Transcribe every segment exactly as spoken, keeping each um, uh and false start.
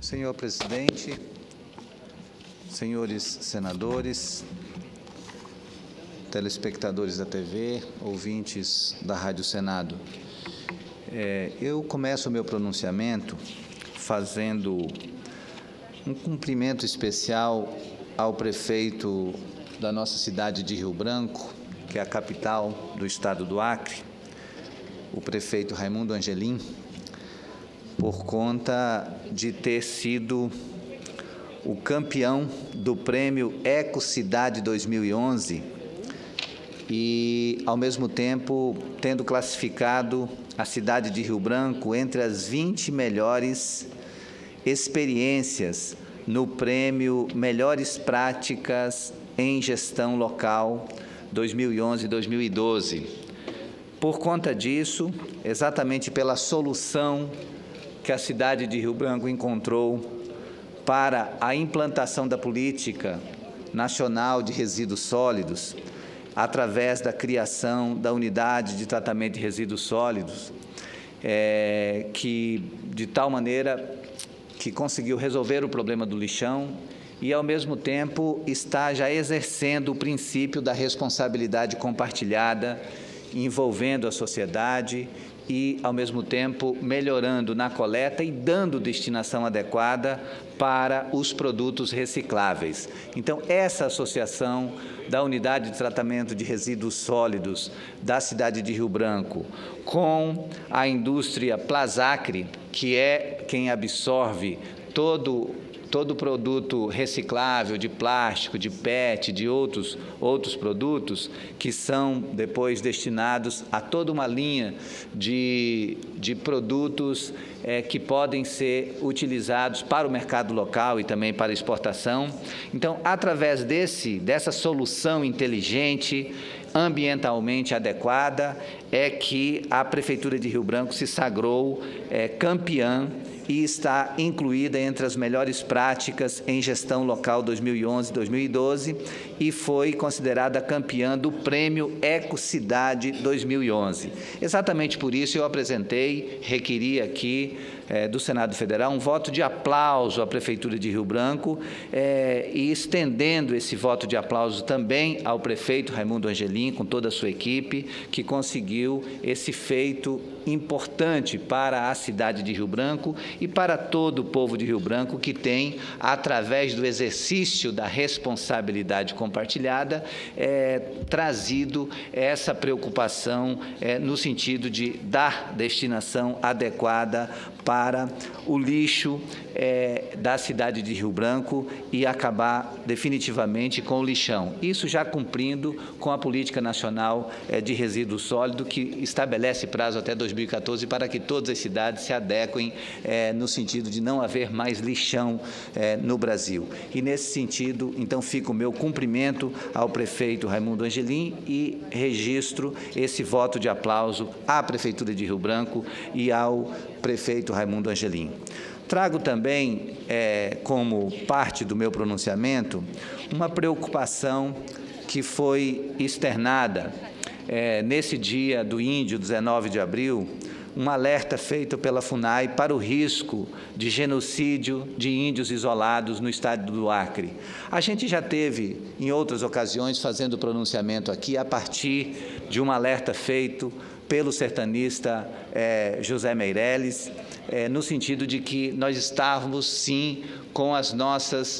Senhor presidente, senhores senadores, telespectadores da T V, ouvintes da Rádio Senado, é, eu começo o meu pronunciamento fazendo um cumprimento especial ao prefeito da nossa cidade de Rio Branco, que é a capital do estado do Acre, o prefeito Raimundo Angelim, por conta de ter sido o campeão do prêmio Ecocidade dois mil e onze e, ao mesmo tempo, tendo classificado a cidade de Rio Branco entre as vinte melhores experiências no prêmio Melhores Práticas em Gestão Local dois mil e onze e dois mil e doze. Por conta disso, exatamente pela solução que a cidade de Rio Branco encontrou para a implantação da política nacional de resíduos sólidos, através da criação da unidade de tratamento de resíduos sólidos, é, que de tal maneira que conseguiu resolver o problema do lixão e, ao mesmo tempo, está já exercendo o princípio da responsabilidade compartilhada, envolvendo a sociedade e, ao mesmo tempo, melhorando na coleta e dando destinação adequada para os produtos recicláveis. Então, essa associação da Unidade de Tratamento de Resíduos Sólidos da cidade de Rio Branco com a indústria Plasacre, que é quem absorve todo todo produto reciclável de plástico, de P E T, de outros, outros produtos, que são depois destinados a toda uma linha de, de produtos é, que podem ser utilizados para o mercado local e também para exportação. Então, através desse, dessa solução inteligente, ambientalmente adequada, é que a Prefeitura de Rio Branco se sagrou é, campeã e está incluída entre as melhores práticas em gestão local dois mil e onze e dois mil e doze e foi considerada campeã do prêmio Ecocidade dois mil e onze. Exatamente por isso eu apresentei, requeri aqui é, do Senado Federal um voto de aplauso à Prefeitura de Rio Branco é, e estendendo esse voto de aplauso também ao prefeito Raimundo Angelim, com toda a sua equipe, que conseguiu esse feito importante para a cidade de Rio Branco e para todo o povo de Rio Branco, que tem, através do exercício da responsabilidade compartilhada, é, trazido essa preocupação é, no sentido de dar destinação adequada para o lixo é, da cidade de Rio Branco e acabar definitivamente com o lixão. Isso já cumprindo com a Política Nacional é, de Resíduos Sólidos, que estabelece prazo até dois mil e quatorze para que todas as cidades se adequem é, no sentido de não haver mais lixão é, no Brasil. E, nesse sentido, então, fica o meu cumprimento ao prefeito Raimundo Angelim e registro esse voto de aplauso à Prefeitura de Rio Branco e ao prefeito Raimundo Angelim. Trago também, é, como parte do meu pronunciamento, uma preocupação que foi externada é, nesse dia do Índio, dezenove de abril, um alerta feito pela FUNAI para o risco de genocídio de índios isolados no estado do Acre. A gente já teve, em outras ocasiões, fazendo pronunciamento aqui, a partir de um alerta feito pelo sertanista é, José Meireles, é, no sentido de que nós estávamos, sim, com as nossas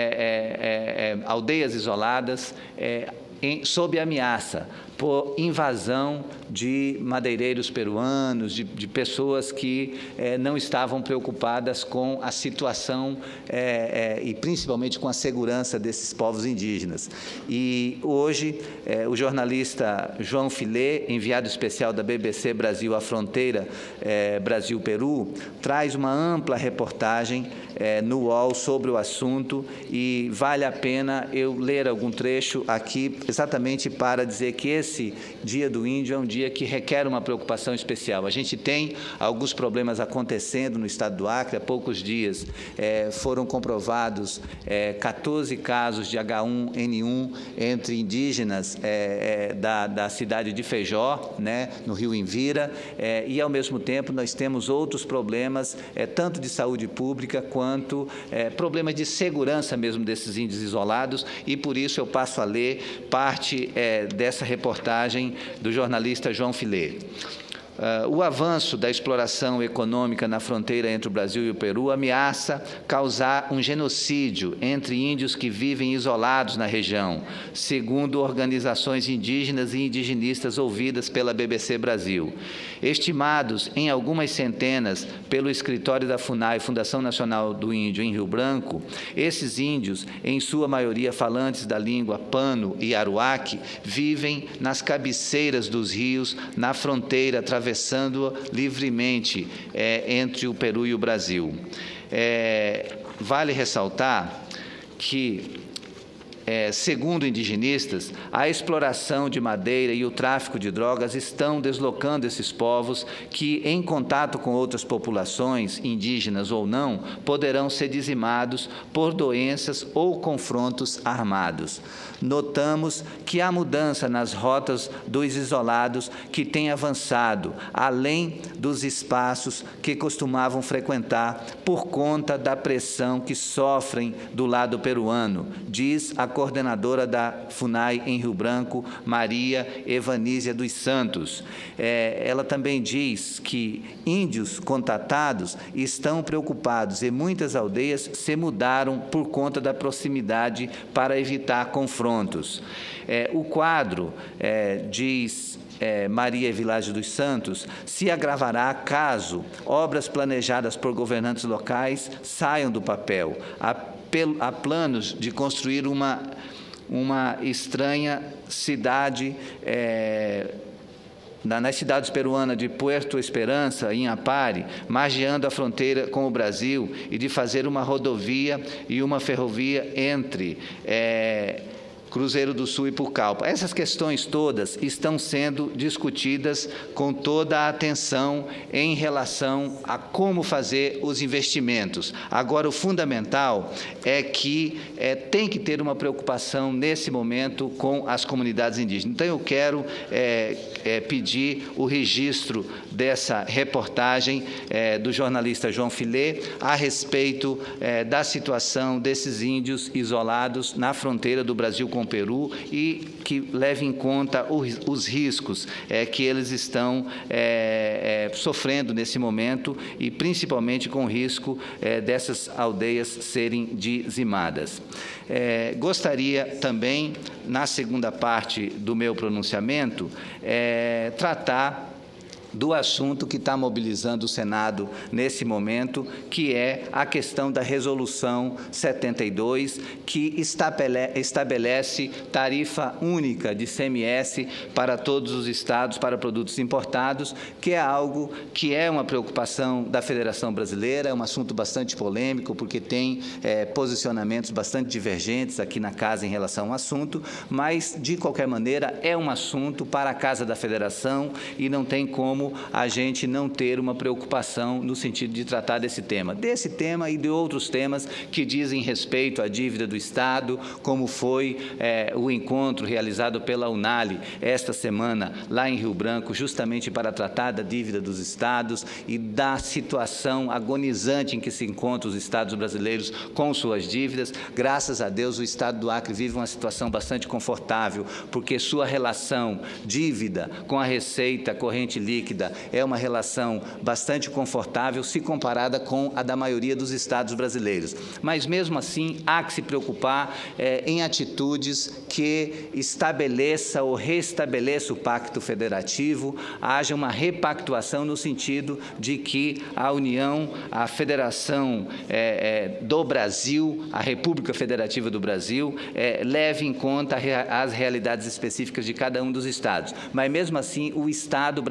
é, é, é, aldeias isoladas é, em, sob ameaça por invasão de madeireiros peruanos, de, de pessoas que eh, não estavam preocupadas com a situação eh, eh, e principalmente com a segurança desses povos indígenas. E hoje eh, o jornalista João Filé, enviado especial da B B C Brasil à fronteira eh, Brasil-Peru, traz uma ampla reportagem eh, no U O L sobre o assunto e vale a pena eu ler algum trecho aqui exatamente para dizer que esse esse Dia do Índio é um dia que requer uma preocupação especial. A gente tem alguns problemas acontecendo no estado do Acre. Há poucos dias é, foram comprovados é, quatorze casos de H um N um entre indígenas é, é, da, da cidade de Feijó, né, no rio Envira, é, e, ao mesmo tempo, nós temos outros problemas, é, tanto de saúde pública quanto é, problemas de segurança mesmo desses índios isolados, e, por isso, eu passo a ler parte é, dessa reportagem do jornalista João Filê. Uh, o avanço da exploração econômica na fronteira entre o Brasil e o Peru ameaça causar um genocídio entre índios que vivem isolados na região, segundo organizações indígenas e indigenistas ouvidas pela B B C Brasil. Estimados em algumas centenas pelo escritório da FUNAI, Fundação Nacional do Índio, em Rio Branco, esses índios, em sua maioria falantes da língua pano e aruaque, vivem nas cabeceiras dos rios, na fronteira, atravessando livremente é, entre o Peru e o Brasil. É, vale ressaltar que, É, segundo indigenistas, a exploração de madeira e o tráfico de drogas estão deslocando esses povos que, em contato com outras populações, indígenas ou não, poderão ser dizimados por doenças ou confrontos armados. Notamos que há mudança nas rotas dos isolados que têm avançado, além dos espaços que costumavam frequentar por conta da pressão que sofrem do lado peruano, diz a coordenadora da FUNAI em Rio Branco, Maria Evanísia dos Santos. É, ela também diz que índios contatados estão preocupados e muitas aldeias se mudaram por conta da proximidade para evitar confrontos. É, o quadro, é, diz É, Maria Evilásio dos Santos, se agravará caso obras planejadas por governantes locais saiam do papel. Há, há planos de construir uma, uma estranha cidade é, nas cidades peruanas de Puerto Esperança, em Apare, margeando a fronteira com o Brasil, e de fazer uma rodovia e uma ferrovia entre É, Cruzeiro do Sul e Pucallpa. Essas questões todas estão sendo discutidas com toda a atenção em relação a como fazer os investimentos. Agora, o fundamental é que é, tem que ter uma preocupação, nesse momento, com as comunidades indígenas. Então, eu quero é, é, pedir o registro dessa reportagem é, do jornalista João Filê a respeito é, da situação desses índios isolados na fronteira do Brasil com o Peru, e que leve em conta os riscos é, que eles estão é, é, sofrendo nesse momento, e principalmente com o risco é, dessas aldeias serem dizimadas. É, gostaria também, na segunda parte do meu pronunciamento, é, tratar do assunto que está mobilizando o Senado nesse momento, que é a questão da Resolução setenta e dois, que estabelece tarifa única de I C M S para todos os estados para produtos importados, que é algo que é uma preocupação da Federação Brasileira, é um assunto bastante polêmico, porque tem é, posicionamentos bastante divergentes aqui na Casa em relação ao assunto, mas, de qualquer maneira, é um assunto para a Casa da Federação e não tem como a gente não ter uma preocupação no sentido de tratar desse tema. Desse tema e de outros temas que dizem respeito à dívida do Estado, como foi é, o encontro realizado pela UNALI esta semana lá em Rio Branco, justamente para tratar da dívida dos estados e da situação agonizante em que se encontram os estados brasileiros com suas dívidas. Graças a Deus, o estado do Acre vive uma situação bastante confortável, porque sua relação dívida com a receita corrente líquida é uma relação bastante confortável se comparada com a da maioria dos estados brasileiros. Mas, mesmo assim, há que se preocupar é, em atitudes que estabeleça ou restabeleça o pacto federativo, haja uma repactuação no sentido de que a União, a Federação é, é, do Brasil, a República Federativa do Brasil, é, leve em conta as realidades específicas de cada um dos estados. Mas, mesmo assim, o Estado brasileiro também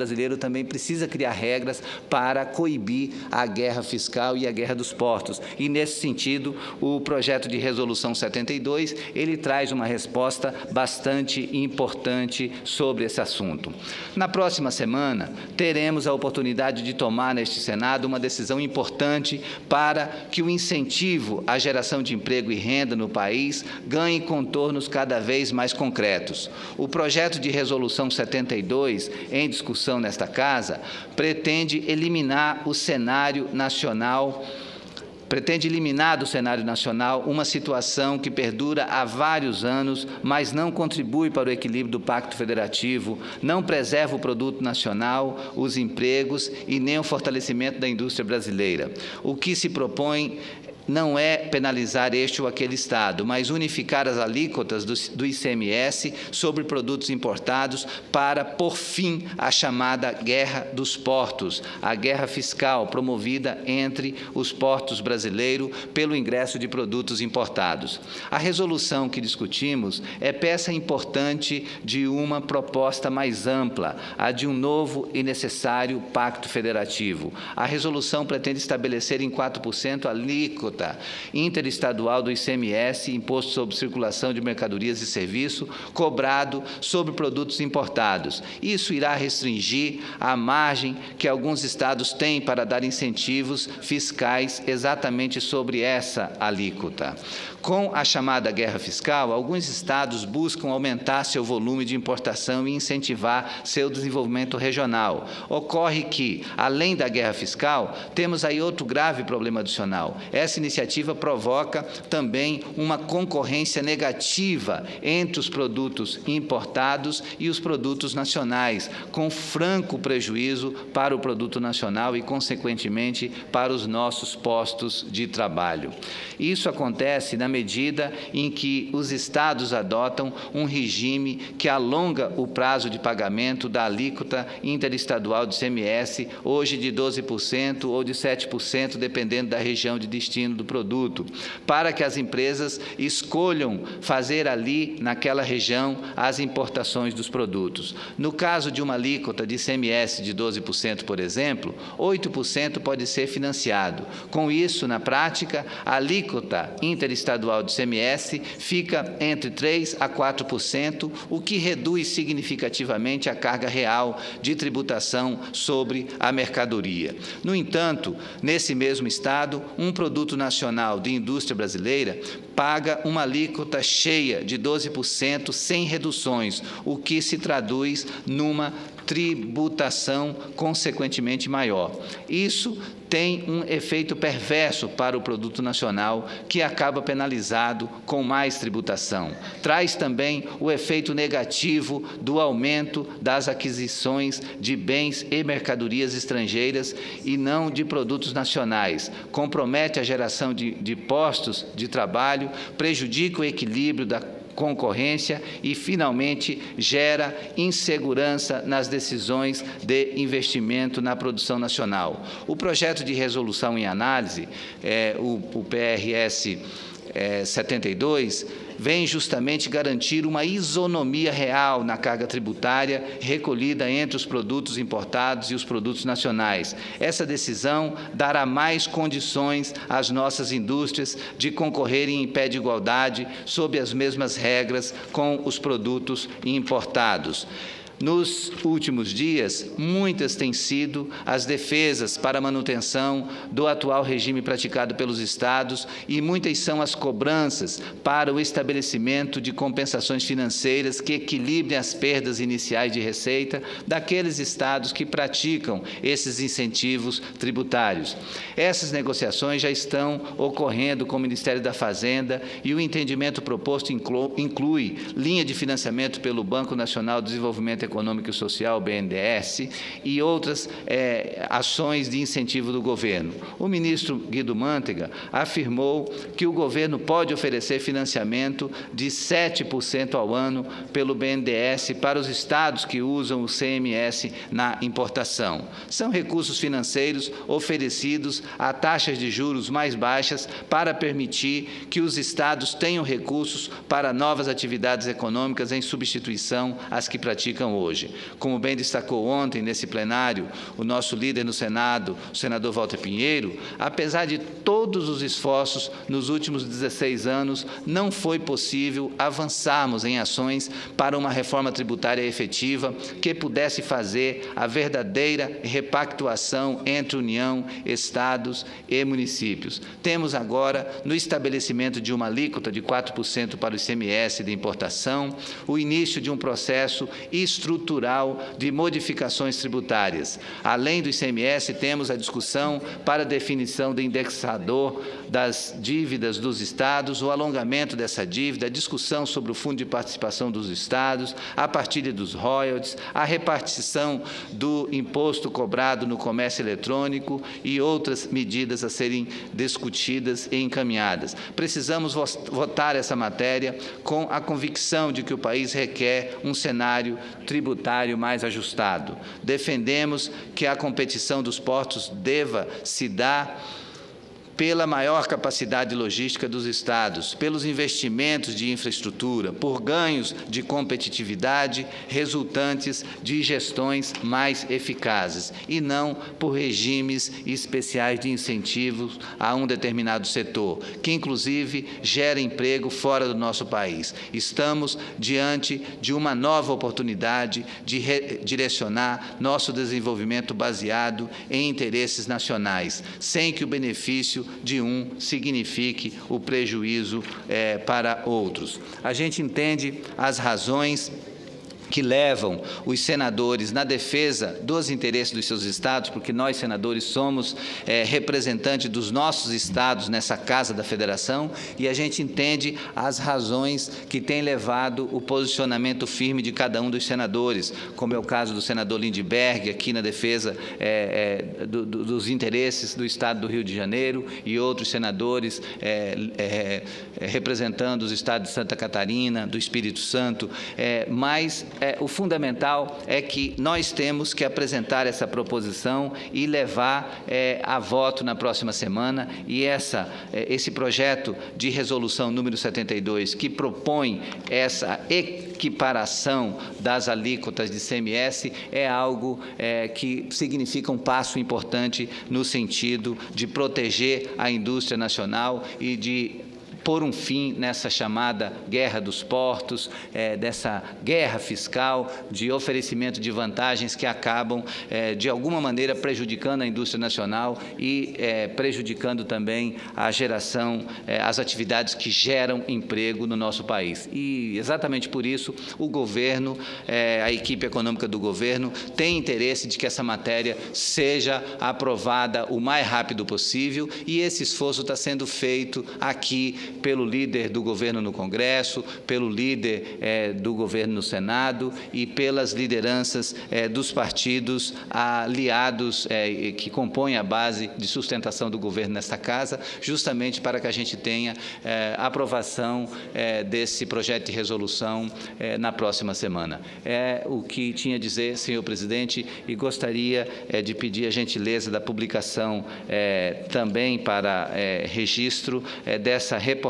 também precisa criar regras para coibir a guerra fiscal e a guerra dos portos. E, nesse sentido, o projeto de resolução setenta e dois, ele traz uma resposta bastante importante sobre esse assunto. Na próxima semana, teremos a oportunidade de tomar neste Senado uma decisão importante para que o incentivo à geração de emprego e renda no país ganhe contornos cada vez mais concretos. O projeto de resolução setenta e dois, em discussão nesta Casa, pretende eliminar o cenário nacional pretende eliminar do cenário nacional uma situação que perdura há vários anos, mas não contribui para o equilíbrio do Pacto Federativo, não preserva o produto nacional, os empregos e nem o fortalecimento da indústria brasileira. O que se propõe não é penalizar este ou aquele Estado, mas unificar as alíquotas do, do I C M S sobre produtos importados para pôr fim à chamada guerra dos portos, a guerra fiscal promovida entre os portos brasileiros pelo ingresso de produtos importados. A resolução que discutimos é peça importante de uma proposta mais ampla, a de um novo e necessário Pacto Federativo. A resolução pretende estabelecer em quatro por cento a alíquota interestadual do I C M S, Imposto sobre Circulação de Mercadorias e Serviços, cobrado sobre produtos importados. Isso irá restringir a margem que alguns estados têm para dar incentivos fiscais exatamente sobre essa alíquota. Com a chamada guerra fiscal, alguns estados buscam aumentar seu volume de importação e incentivar seu desenvolvimento regional. Ocorre que, além da guerra fiscal, temos aí outro grave problema adicional. Essa iniciativa provoca também uma concorrência negativa entre os produtos importados e os produtos nacionais, com franco prejuízo para o produto nacional e, consequentemente, para os nossos postos de trabalho. Isso acontece na medida em que os estados adotam um regime que alonga o prazo de pagamento da alíquota interestadual do I C M S, hoje de doze por cento ou de sete por cento, dependendo da região de destino do produto, para que as empresas escolham fazer ali, naquela região, as importações dos produtos. No caso de uma alíquota de I C M S de doze por cento, por exemplo, oito por cento pode ser financiado. Com isso, na prática, a alíquota interestadual do I C M S fica entre três a quatro por cento, o que reduz significativamente a carga real de tributação sobre a mercadoria. No entanto, nesse mesmo estado, um produto nacional de indústria brasileira paga uma alíquota cheia de doze por cento sem reduções, o que se traduz numa tributação consequentemente maior. Isso tem um efeito perverso para o produto nacional, que acaba penalizado com mais tributação. Traz também o efeito negativo do aumento das aquisições de bens e mercadorias estrangeiras e não de produtos nacionais. Compromete a geração de, de postos de trabalho, prejudica o equilíbrio da concorrência e, finalmente, gera insegurança nas decisões de investimento na produção nacional. O projeto de resolução em análise, é, o, o P R S é, setenta e dois, vem justamente garantir uma isonomia real na carga tributária recolhida entre os produtos importados e os produtos nacionais. Essa decisão dará mais condições às nossas indústrias de concorrerem em pé de igualdade sob as mesmas regras com os produtos importados. Nos últimos dias, muitas têm sido as defesas para a manutenção do atual regime praticado pelos estados e muitas são as cobranças para o estabelecimento de compensações financeiras que equilibrem as perdas iniciais de receita daqueles estados que praticam esses incentivos tributários. Essas negociações já estão ocorrendo com o Ministério da Fazenda e o entendimento proposto inclui linha de financiamento pelo Banco Nacional de Desenvolvimento Econômico e Social, B N D E S, e outras é, ações de incentivo do governo. O ministro Guido Mantega afirmou que o governo pode oferecer financiamento de sete por cento ao ano pelo B N D E S para os estados que usam o I C M S na importação. São recursos financeiros oferecidos a taxas de juros mais baixas para permitir que os estados tenham recursos para novas atividades econômicas em substituição às que praticam hoje. Como bem destacou ontem, nesse plenário, o nosso líder no Senado, o senador Walter Pinheiro, apesar de todos os esforços nos últimos dezesseis anos, não foi possível avançarmos em ações para uma reforma tributária efetiva que pudesse fazer a verdadeira repactuação entre União, Estados e municípios. Temos agora, no estabelecimento de uma alíquota de quatro por cento para o I C M S de importação, o início de um processo estrutural de modificações tributárias. Além do I C M S, temos a discussão para a definição do indexador das dívidas dos estados, o alongamento dessa dívida, a discussão sobre o Fundo de Participação dos Estados, a partilha dos royalties, a repartição do imposto cobrado no comércio eletrônico e outras medidas a serem discutidas e encaminhadas. Precisamos votar essa matéria com a convicção de que o país requer um cenário tributário mais ajustado. Defendemos que a competição dos portos deva se dar pela maior capacidade logística dos estados, pelos investimentos de infraestrutura, por ganhos de competitividade resultantes de gestões mais eficazes, e não por regimes especiais de incentivos a um determinado setor, que inclusive gera emprego fora do nosso país. Estamos diante de uma nova oportunidade de redirecionar nosso desenvolvimento baseado em interesses nacionais, sem que o benefício de um signifique o prejuízo é, para outros. A gente entende as razões que levam os senadores na defesa dos interesses dos seus estados, porque nós, senadores, somos é, representantes dos nossos estados nessa Casa da Federação, e a gente entende as razões que têm levado o posicionamento firme de cada um dos senadores, como é o caso do senador Lindbergh, aqui na defesa é, é, do, do, dos interesses do estado do Rio de Janeiro, e outros senadores é, é, representando os estados de Santa Catarina, do Espírito Santo, é, mas É, o fundamental é que nós temos que apresentar essa proposição e levar é, a voto na próxima semana, e essa, é, esse projeto de resolução número setenta e dois, que propõe essa equiparação das alíquotas de I C M S, é algo é, que significa um passo importante no sentido de proteger a indústria nacional e de pôr um fim nessa chamada guerra dos portos, é, dessa guerra fiscal de oferecimento de vantagens que acabam, é, de alguma maneira, prejudicando a indústria nacional e é, prejudicando também a geração, é, as atividades que geram emprego no nosso país. E, exatamente por isso, o governo, é, a equipe econômica do governo, tem interesse de que essa matéria seja aprovada o mais rápido possível, e esse esforço está sendo feito aqui pelo líder do governo no Congresso, pelo líder eh, do governo no Senado e pelas lideranças eh, dos partidos aliados eh, que compõem a base de sustentação do governo nesta Casa, justamente para que a gente tenha eh, aprovação eh, desse projeto de resolução eh, na próxima semana. É o que tinha a dizer, senhor presidente, e gostaria eh, de pedir a gentileza da publicação eh, também para eh, registro eh, dessa reportagem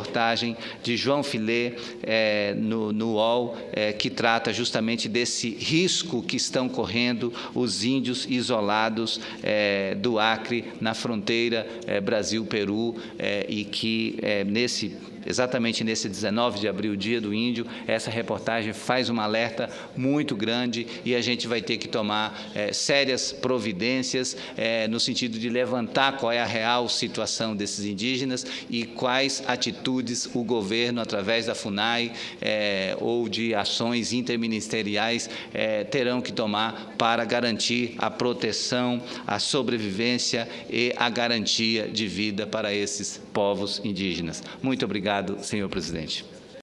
de João Filé é, no, no U O L, é, que trata justamente desse risco que estão correndo os índios isolados é, do Acre, na fronteira é, Brasil-Peru, é, e que é, nesse exatamente nesse dezenove de abril, Dia do Índio, essa reportagem faz um alerta muito grande, e a gente vai ter que tomar é, sérias providências é, no sentido de levantar qual é a real situação desses indígenas e quais atitudes o governo, através da FUNAI é, ou de ações interministeriais, é, terão que tomar para garantir a proteção, a sobrevivência e a garantia de vida para esses povos indígenas. Muito obrigado. Obrigado, senhor presidente.